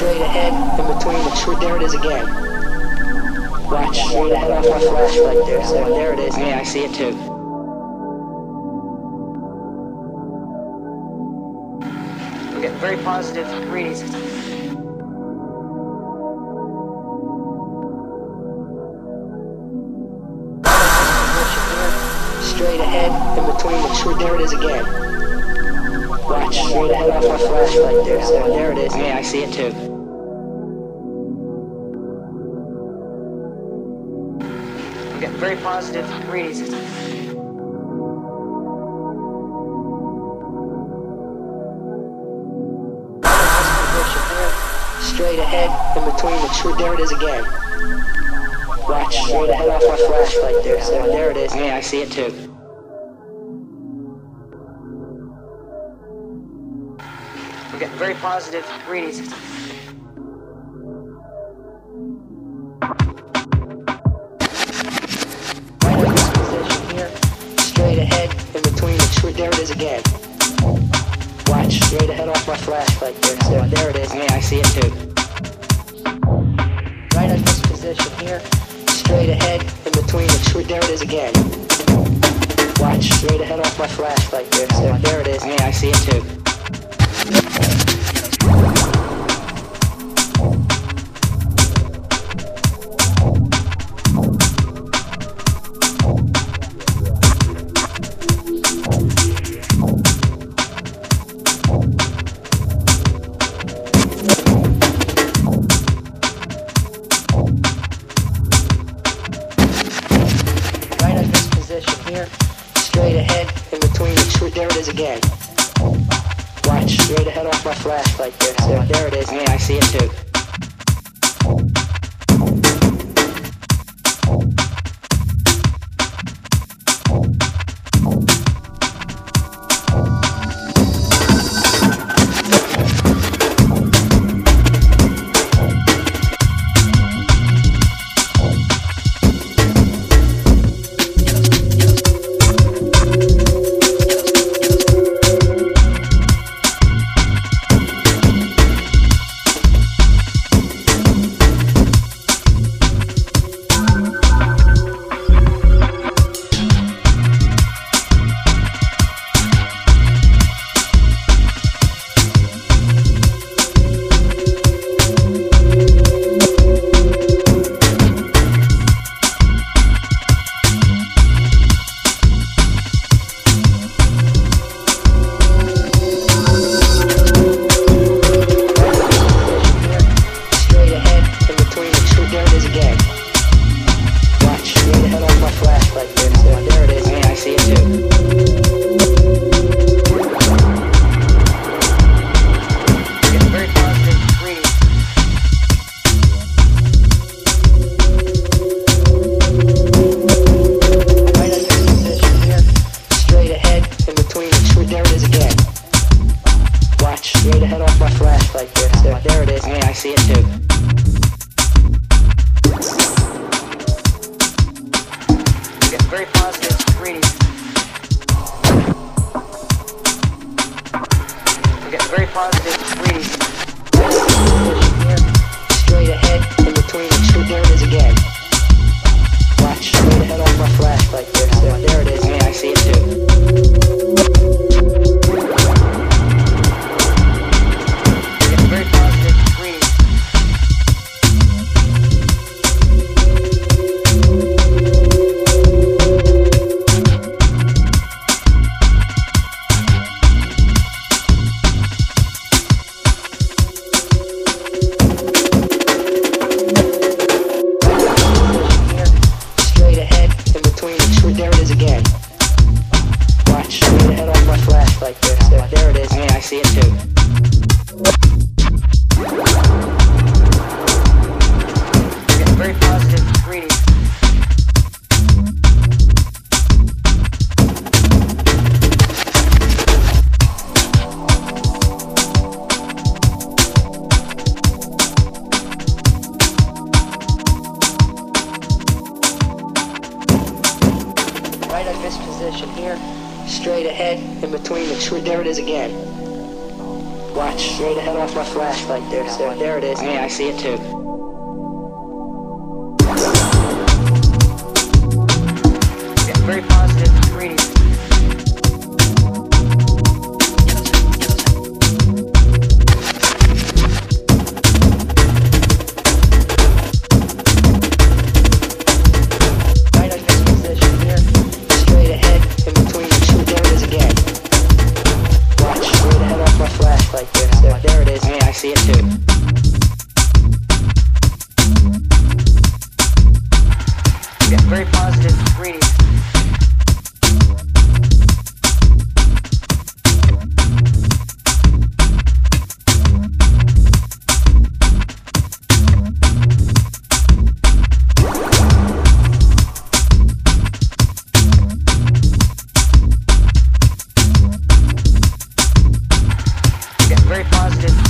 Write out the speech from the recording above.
straight ahead, in between the tree. There it is again. Watch, straight ahead off my flashlight there, sir. There it is. Yeah, I see it too. We're getting very positive readings. Straight ahead, in between the tree. There it is again. Watch, straight ahead off my flashlight there, sir. There it is. Yeah, I see it too. We're getting very positive readings. Straight ahead, in between the tree. There it is again. Watch, straight ahead off my flashlight there, sir. There it is. Yeah, I see it too. We're getting very positive readings. Right in this position here. Straight ahead, in between the tree. There it is again. Watch, straight ahead off my flashlight there, sir. There it is. Yeah, I see it too. Right in this position here. Straight ahead, in between the tree. There it is again. Watch, straight ahead off my flashlight there, sir. There it is. Yeah, I see it too. Right in this position here. Straight ahead, in between the tree. There it is again. Watch, straight ahead off my flashlight there, sir. There it is. Yeah, I see it too. Straight ahead, in between the tree. There it is again. Watch, straight ahead off my flashlight there, sir. There it is. Yeah, I see it too. Yeah, very positive reading. Right on this position here. Straight ahead, in between the two. There it is again. Watch, straight ahead off my flashlight there, sir. There it is. Yeah, I see it too. Yeah, very positive reading. Yeah, very positive.